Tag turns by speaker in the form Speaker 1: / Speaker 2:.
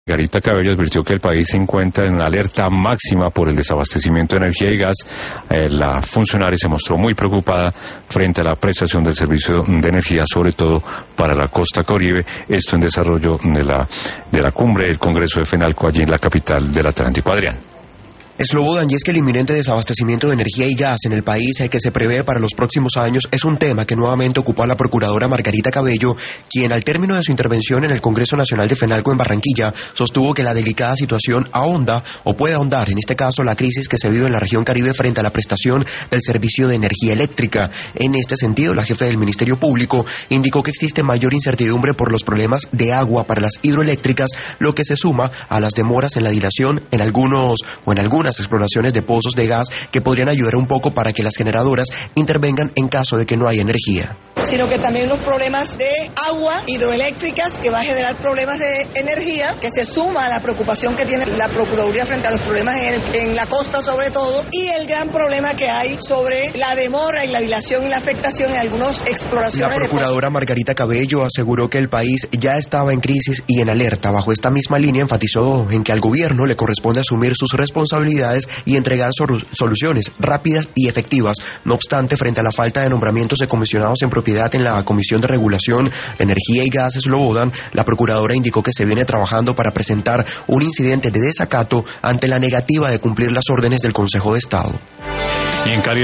Speaker 1: Margarita Cabello advirtió que el país se encuentra en alerta máxima por el desabastecimiento de energía y gas. La funcionaria se mostró muy preocupada frente a la prestación del servicio de energía, sobre todo para la costa caribe, esto en desarrollo de la cumbre del Congreso de FENALCO allí en la capital del Atlántico. Adrián.
Speaker 2: Slobodan, y es que el inminente desabastecimiento de energía y gas en el país, que se prevé para los próximos años, es un tema que nuevamente ocupó a la procuradora Margarita Cabello, quien al término de su intervención en el Congreso Nacional de FENALCO en Barranquilla, sostuvo que la delicada situación ahonda o puede ahondar, en este caso, la crisis que se vive en la región Caribe frente a la prestación del servicio de energía eléctrica. En este sentido, la jefe del Ministerio Público indicó que existe mayor incertidumbre por los problemas de agua para las hidroeléctricas, lo que se suma a las demoras en la dilación en algunas exploraciones de pozos de gas que podrían ayudar un poco para que las generadoras intervengan en caso de que no haya energía.
Speaker 3: Sino que también los problemas de agua hidroeléctricas, que va a generar problemas de energía, que se suma a la preocupación que tiene la Procuraduría frente a los problemas en la costa sobre todo, y el gran problema que hay sobre la demora y la dilación y la afectación en algunas exploraciones.
Speaker 2: La procuradora Margarita Cabello aseguró que el país ya estaba en crisis y en alerta. Bajo esta misma línea enfatizó en que al gobierno le corresponde asumir sus responsabilidades y entregar soluciones rápidas y efectivas. No obstante, frente a la falta de nombramientos de comisionados en propiedad en la Comisión de Regulación de Energía y Gas Slobodan, la procuradora indicó que se viene trabajando para presentar un incidente de desacato ante la negativa de cumplir las órdenes del Consejo de Estado.
Speaker 1: Y en Cali